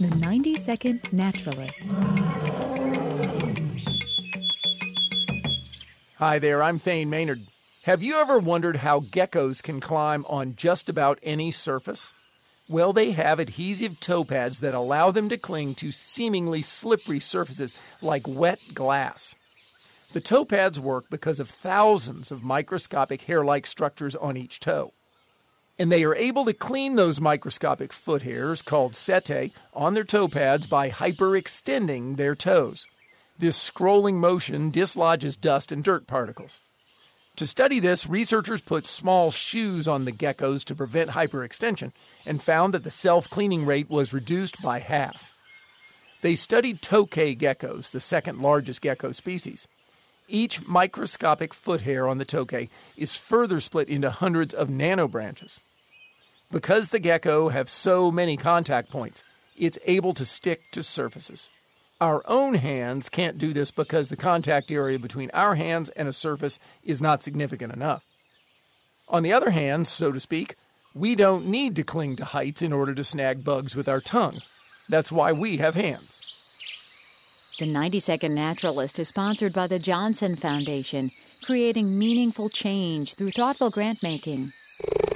The 90-Second Naturalist. Hi there, I'm Thane Maynard. Have you ever wondered how geckos can climb on just about any surface? Well, they have adhesive toe pads that allow them to cling to seemingly slippery surfaces like wet glass. The toe pads work because of thousands of microscopic hair-like structures on each toe. And they are able to clean those microscopic foot hairs, called setae, on their toe pads by hyperextending their toes. This scrolling motion dislodges dust and dirt particles. To study this, researchers put small shoes on the geckos to prevent hyperextension and found that the self-cleaning rate was reduced by half. They studied tokay geckos, the second largest gecko species. Each microscopic foot hair on the tokay is further split into hundreds of nanobranches. Because the gecko have so many contact points, it's able to stick to surfaces. Our own hands can't do this because the contact area between our hands and a surface is not significant enough. On the other hand, so to speak, we don't need to cling to heights in order to snag bugs with our tongue. That's why we have hands. The 90-Second Naturalist is sponsored by the Johnson Foundation, creating meaningful change through thoughtful grant making.